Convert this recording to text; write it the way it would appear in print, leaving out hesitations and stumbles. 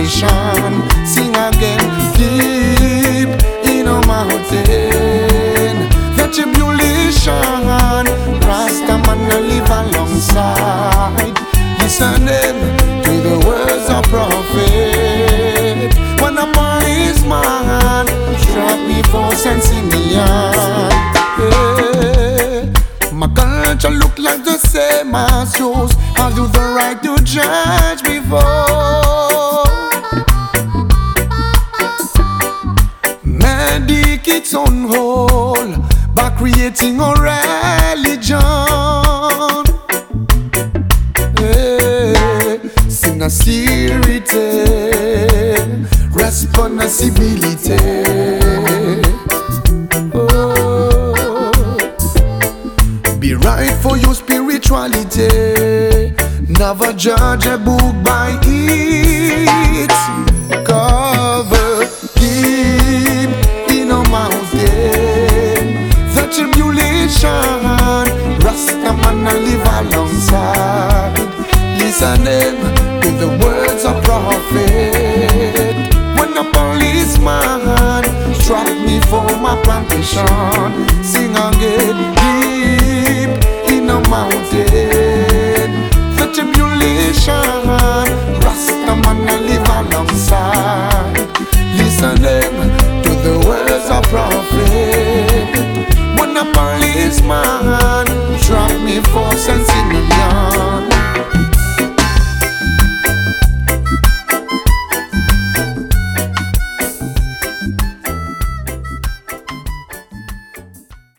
plantation. Sing again, deep in a mountain. The tribulation, Rasta man a live alongside. Listen them to the words of prophet. When a policeman struck me for $1 million. My culture look like the same as yours. Have you the right to judge before? Medic its own whole by creating a religion. Sincerity, responsibility. Be right for your spirituality. Never judge a book by its cover. Keep in a mountain. The tribulation, Rasta man a live alongside. Listening to the words of prophet. When a policeman struck me for my plantation. Sing again, deep in a mountain.